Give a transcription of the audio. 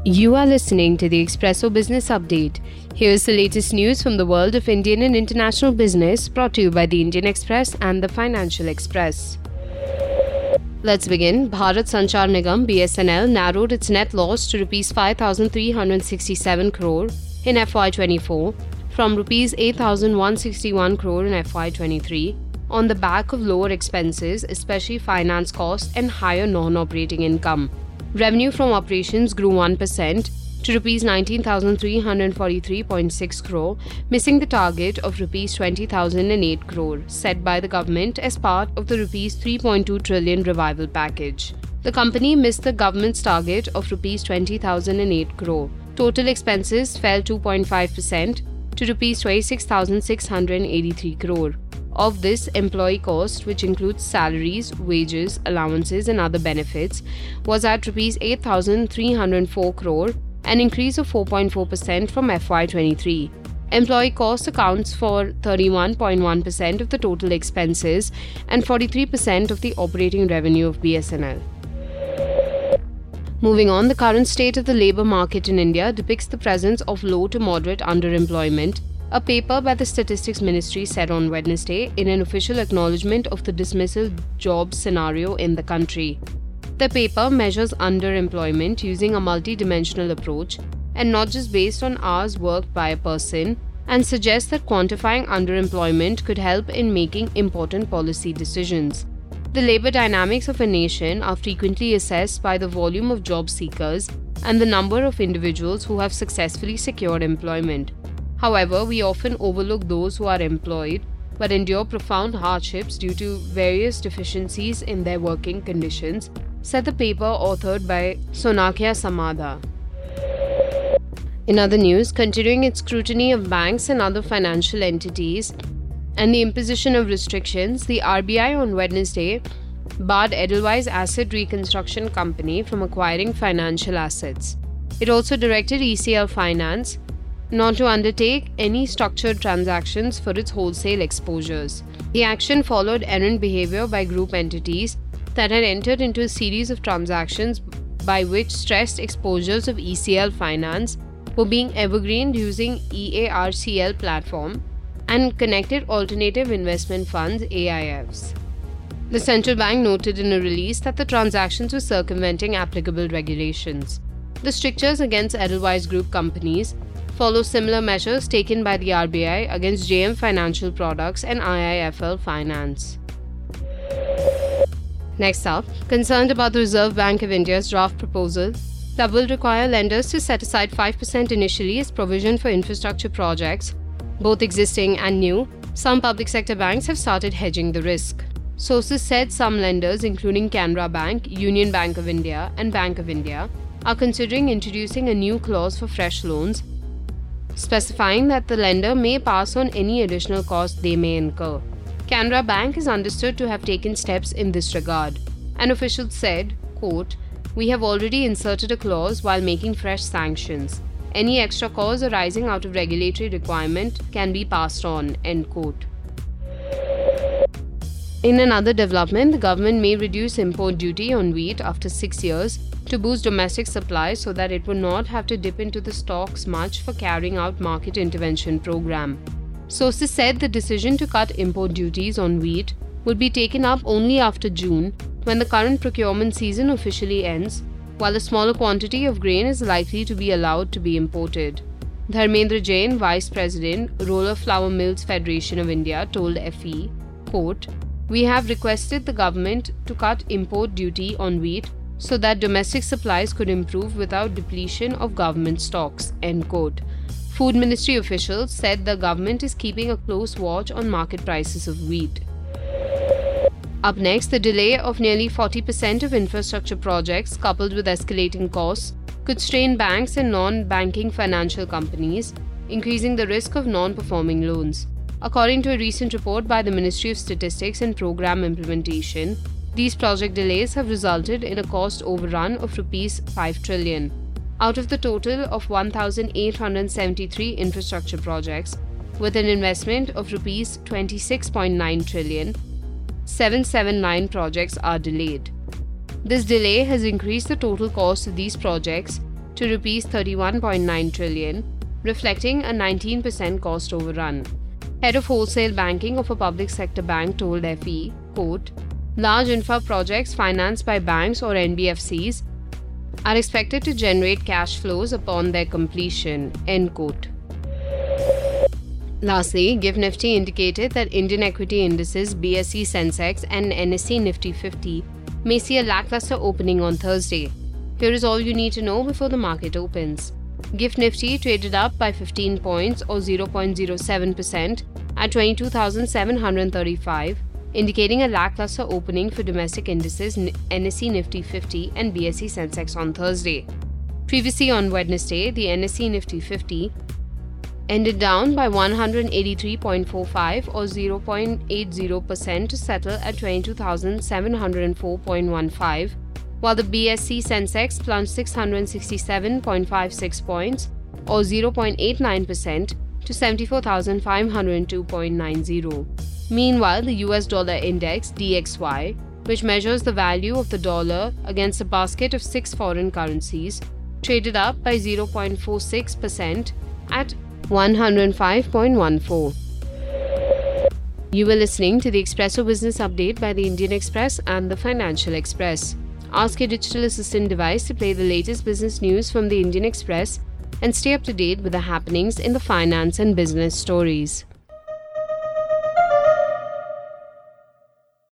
You are listening to the Expresso Business Update. Here's the latest news from the world of Indian and international business, brought to you by the Indian Express and the Financial Express. Let's begin. Bharat Sanchar Nigam (BSNL) narrowed its net loss to Rs 5,367 crore in FY24 from Rs 8,161 crore in FY23 on the back of lower expenses, especially finance costs and higher non-operating income. Revenue from operations grew 1% to Rs 19,343.6 crore, missing the target of Rs 20,008 crore set by the government as part of the Rs 3.2 trillion revival package. The company missed the government's target of Rs 20,008 crore. Total expenses fell 2.5% to Rs 26,683 crore. Of this, employee cost, which includes salaries, wages, allowances and other benefits, was at Rs 8,304 crore, an increase of 4.4% from FY23. Employee cost accounts for 31.1% of the total expenses and 43% of the operating revenue of BSNL. Moving on, the current state of the labour market in India depicts the presence of low to moderate underemployment, a paper by the Statistics Ministry said on Wednesday in an official acknowledgement of the dismissal job scenario in the country. The paper measures underemployment using a multi-dimensional approach and not just based on hours worked by a person, and suggests that quantifying underemployment could help in making important policy decisions. The labour dynamics of a nation are frequently assessed by the volume of job seekers and the number of individuals who have successfully secured employment. However, we often overlook those who are employed but endure profound hardships due to various deficiencies in their working conditions, said the paper authored by Sonakya Samadha. In other news, continuing its scrutiny of banks and other financial entities and the imposition of restrictions, the RBI on Wednesday barred Edelweiss Asset Reconstruction Company from acquiring financial assets. It also directed ECL Finance not to undertake any structured transactions for its wholesale exposures. The action followed errant behavior by group entities that had entered into a series of transactions by which stressed exposures of ECL Finance were being evergreened using EARCL platform and connected alternative investment funds (AIFs). The central bank noted in a release that the transactions were circumventing applicable regulations. The strictures against Edelweiss Group companies follow similar measures taken by the RBI against JM Financial Products and IIFL Finance. Next up, concerned about the Reserve Bank of India's draft proposal that will require lenders to set aside 5% initially as provision for infrastructure projects, both existing and new, some public sector banks have started hedging the risk. Sources said some lenders, including Canara Bank, Union Bank of India, and Bank of India, are considering introducing a new clause for fresh loans, specifying that the lender may pass on any additional cost they may incur. Canara Bank is understood to have taken steps in this regard. An official said, quote, "We have already inserted a clause while making fresh sanctions. Any extra cost arising out of regulatory requirement can be passed on," end quote. In another development, the government may reduce import duty on wheat after 6 years to boost domestic supply so that it would not have to dip into the stocks much for carrying out market intervention program. Sources said the decision to cut import duties on wheat would be taken up only after June, when the current procurement season officially ends, while a smaller quantity of grain is likely to be allowed to be imported. Dharmendra Jain, Vice President, Roller Flour Mills Federation of India, told FE, quote, "We have requested the government to cut import duty on wheat so that domestic supplies could improve without depletion of government stocks," end quote. Food Ministry officials said the government is keeping a close watch on market prices of wheat. Up next, the delay of nearly 40% of infrastructure projects coupled with escalating costs could strain banks and non-banking financial companies, increasing the risk of non-performing loans. According to a recent report by the Ministry of Statistics and Program Implementation, these project delays have resulted in a cost overrun of Rs 5 trillion. Out of the total of 1,873 infrastructure projects, with an investment of Rs 26.9 trillion, 779 projects are delayed. This delay has increased the total cost of these projects to Rs 31.9 trillion, reflecting a 19% cost overrun. Head of Wholesale Banking of a public sector bank told FE, quote, "Large infra projects financed by banks or NBFCs are expected to generate cash flows upon their completion," end quote. Lastly, GIFT Nifty indicated that Indian equity indices BSE Sensex and NSE Nifty 50 may see a lackluster opening on Thursday. Here is all you need to know before the market opens. GIFT Nifty traded up by 15 points or 0.07% at 22,735, indicating a lackluster opening for domestic indices NSE Nifty 50 and BSE Sensex on Thursday. Previously on Wednesday, the NSE Nifty 50 ended down by 183.45 or 0.80% to settle at 22,704.15, while the BSE Sensex plunged 667.56 points or 0.89% to 74,502.90. Meanwhile, the US dollar index DXY, which measures the value of the dollar against a basket of 6 foreign currencies, traded up by 0.46% at 105.14. You were listening to the Expresso Business Update by the Indian Express and the Financial Express. Ask your digital assistant device to play the latest business news from the Indian Express and stay up to date with the happenings in the finance and business stories.